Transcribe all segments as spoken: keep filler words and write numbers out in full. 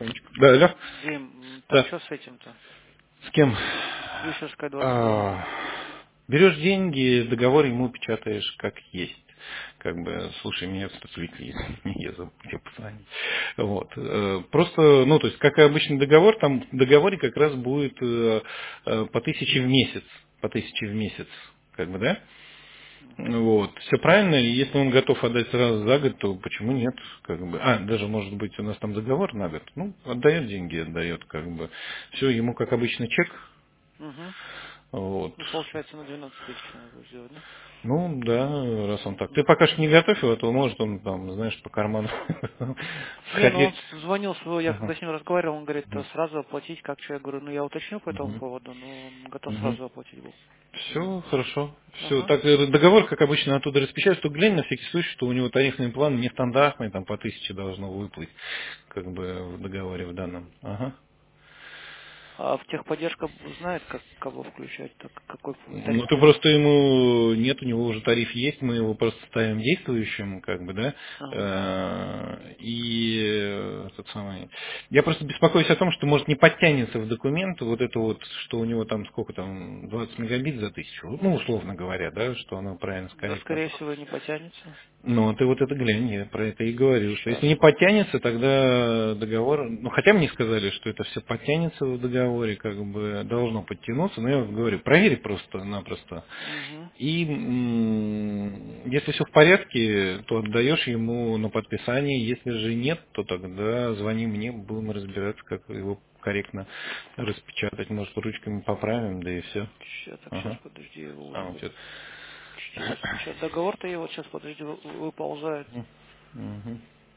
секундочку. Да, алло. Дим, м, там Да. что с этим-то? С кем? Вишерская двадцать два. А, берешь деньги, договор ему печатаешь как есть. Как бы, слушай, меня тут отвлекли, я забыл тебе позвонить. Вот. Э, Просто, ну, то есть, как и обычный договор, там в договоре как раз будет э, э, по тысяче в месяц. По тысяче в месяц. Как бы, да? Мгм. Вот, все правильно, и если он готов отдать сразу за год, то почему нет? Как бы. А, даже может быть у нас там договор на год. Ну, отдает деньги, отдает, как бы. Все, ему как обычно чек. Угу. Вот. Ну, получается, на двенадцать тысяч надо будет сделать, да? Ну, да, раз он так. Ты Мгм. пока что не готовь его, то может он там, знаешь, по карману Не, ну он сходить. с- звонил, свой, я когда Ага. с ним разговаривал, он говорит, «А Мгм. сразу оплатить, как что? Я говорю, ну я уточню по этому Мгм. поводу, но он готов Мгм. сразу оплатить был. Все хорошо. Все. Ага. Так, э, договор, как обычно, оттуда распечатать, только глянь на всякий случай, что у него тарифный план нестандартный, там по тысяче должно выплыть, как бы в договоре в данном. Ага. А в техподдержка знает, как кого включать, так какой Ну, тариф ты пойдет? просто ему, нет, у него уже тариф есть, мы его просто ставим действующим, как бы, да, Ага. Э, и э, тот самый. Я просто беспокоюсь о том, что, может, не подтянется в документ вот это вот, что у него там, сколько там, двадцать мегабит за тысячу, ну, условно говоря, да, что оно правильно Да, сказать. скорее всего, не потянется. Ну, ты вот это глянь, я про это и говорю, что Сейчас. если не подтянется, тогда договор, ну, хотя мне сказали, что это все подтянется в договоре, как бы должно подтянуться, но я вот говорю, проверь просто-напросто. Угу. И м, если все в порядке, то отдаешь ему на подписание, если же нет, то тогда звони мне, будем разбираться, как его корректно распечатать, может, ручками поправим, да и все. Сейчас, так, сейчас, Ага. подожди, его уже А, у вы... тебя- Сейчас, сейчас договор-то его, сейчас, подожди, вы- выползает. Мгм.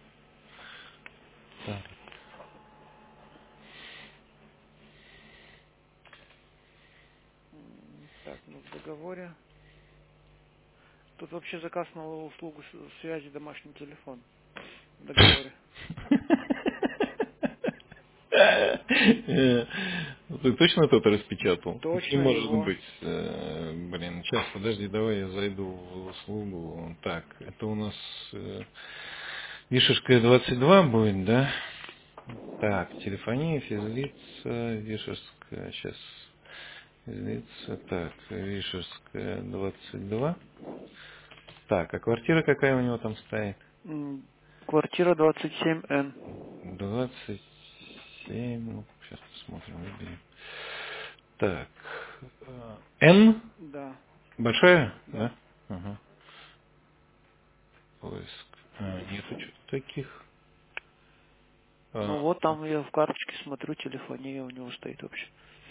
Так. М, Так, ну в договоре. Тут вообще заказ на услугу с- связи домашний телефон в договоре. Э, Ты точно это распечатал? Не Точно может его. быть. Э, Блин, сейчас, подожди, давай я зайду в услугу. Так, это у нас э, Вишерская двадцать два будет, да? Так, телефония, физлица, Вишерская, сейчас, физлица, так, Вишерская двадцать два. Так, а квартира какая у него там стоит? М, Квартира двадцать семь эн. Двадцать семь, ну, сейчас посмотрим, выберем. Так, э, N Да, большая, да. да? Ага. Поиск. А, нету что-то таких. Ну А, вот там я в карточке смотрю, телефония у него стоит вообще.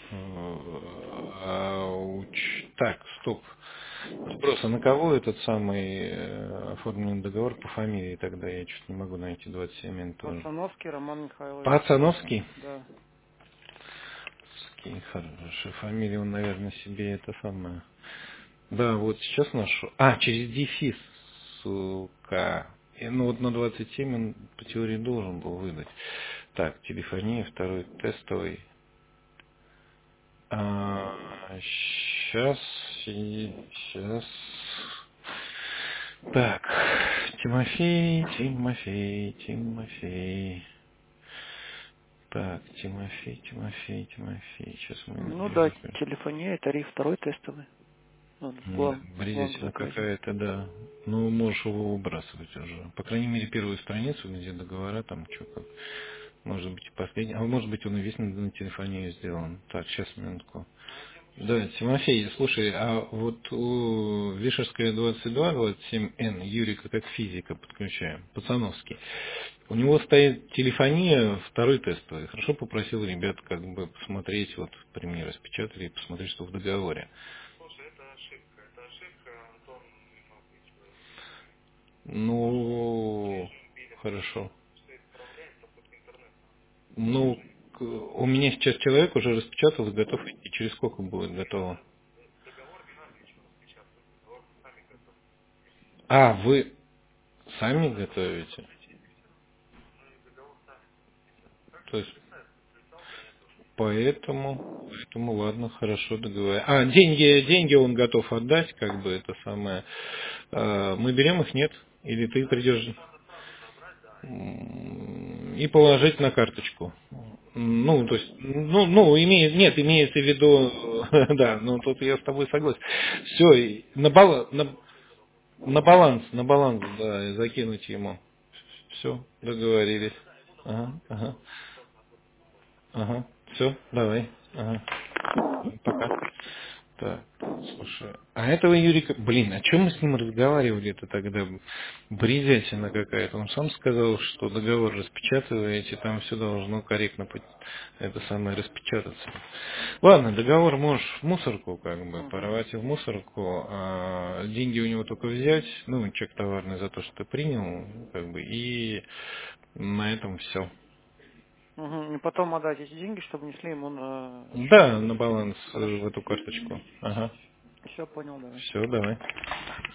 а, ауч. Так, стоп. Вопрос, а на кого этот самый э, оформлен договор по фамилии тогда? Я что-то не могу найти двадцать семь н тоже. Пацановский Роман Михайлович. Пацановский? Да. Ски, хорошая фамилия, он, наверное, себе это самое. Да, вот сейчас нашу. А, через дефис, сука. И, ну вот на двадцать семь он по теории должен был выдать. Так, телефония, второй тестовый. А, сейчас, сейчас. Так, Тимофей, Тимофей, Тимофей. Так, Тимофей, Тимофей, Тимофей. Сейчас мы Ну не да, закроем. телефония, тариф второй тестовый. Он в Да, главном, в главном бредятина заказе. какая-то, да. Ну, можешь его выбрасывать уже. По крайней мере, первую страницу, где договора, там что как. Может быть, и последний. А может быть, он и весь на, на телефоне сделан. Так, сейчас, минутку. Да, Тимофей, слушай, а вот у Вишерская двадцать два, двадцать семь н Юрика как физика подключаем, пацановский. У него стоит телефония, второй тестовый. Хорошо попросил ребят как бы посмотреть, вот при мне распечатали и посмотреть, что в договоре. Ну, хорошо. Ну, к- у меня сейчас человек уже распечатал и готов идти. Через сколько будет готово? А, вы сами готовите? То есть, поэтому, поэтому ладно, хорошо договорились. А, деньги, деньги он готов отдать, как бы это самое. А, мы берем их, нет? Или ты придешь? М, и положить на карточку. Ну, то есть, ну, ну, имеет, нет, имеется в виду, да, ну, тут я с тобой согласен. Все, на, бала, на, на баланс, на баланс, да, закинуть ему. Все, договорились. Ага, ага, ага, все, давай, ага, пока. Так, слушай, а этого Юрика, блин, о чем мы с ним разговаривали-то тогда? Бредятина какая-то. Он сам сказал, что договор распечатываете, там все должно корректно по- это самое распечататься. Ладно, договор можешь в мусорку, как бы, Угу. порвать в мусорку, а деньги у него только взять, ну, чек товарный за то, что ты принял, как бы, и на этом все. Угу. И потом отдать эти деньги, чтобы внесли ему на счет. Да, на баланс э, Хорошо. в эту карточку. Ага. Все, понял, давай. Все, давай.